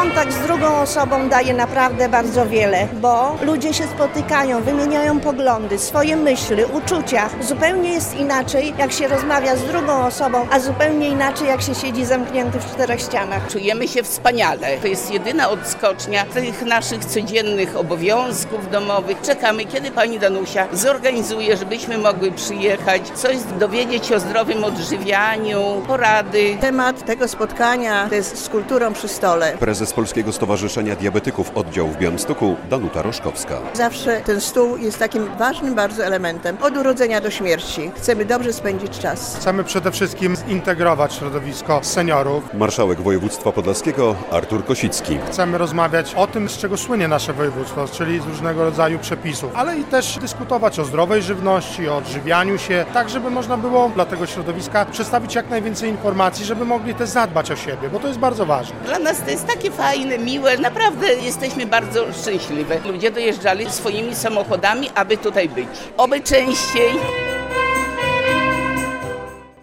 kontakt z drugą osobą daje naprawdę bardzo wiele, bo ludzie się spotykają, wymieniają poglądy, swoje myśli, uczucia. Zupełnie jest inaczej, jak się rozmawia z drugą osobą, a zupełnie inaczej, jak się siedzi zamknięty w czterech ścianach. Czujemy się wspaniale. To jest jedyna odskocznia tych naszych codziennych obowiązków domowych. Czekamy, kiedy pani Danusia zorganizuje, żebyśmy mogły przyjechać, coś dowiedzieć się o zdrowym odżywianiu, porady. Temat tego spotkania to jest z kulturą przy stole. Prezes Polskiego Stowarzyszenia Diabetyków Oddział w Białymstoku Danuta Roszkowska. Zawsze ten stół jest takim ważnym bardzo elementem od urodzenia do śmierci. Chcemy dobrze spędzić czas. Chcemy przede wszystkim zintegrować środowisko seniorów. Marszałek województwa podlaskiego Artur Kosicki. Chcemy rozmawiać o tym, z czego słynie nasze województwo, czyli z różnego rodzaju przepisów, ale i też dyskutować o zdrowej żywności, o odżywianiu się, tak żeby można było dla tego środowiska przedstawić jak najwięcej informacji, żeby mogli też zadbać o siebie, bo to jest bardzo ważne. Dla nas to jest takie fajne, miłe, naprawdę jesteśmy bardzo szczęśliwe. Ludzie dojeżdżali swoimi samochodami, aby tutaj być. Oby częściej.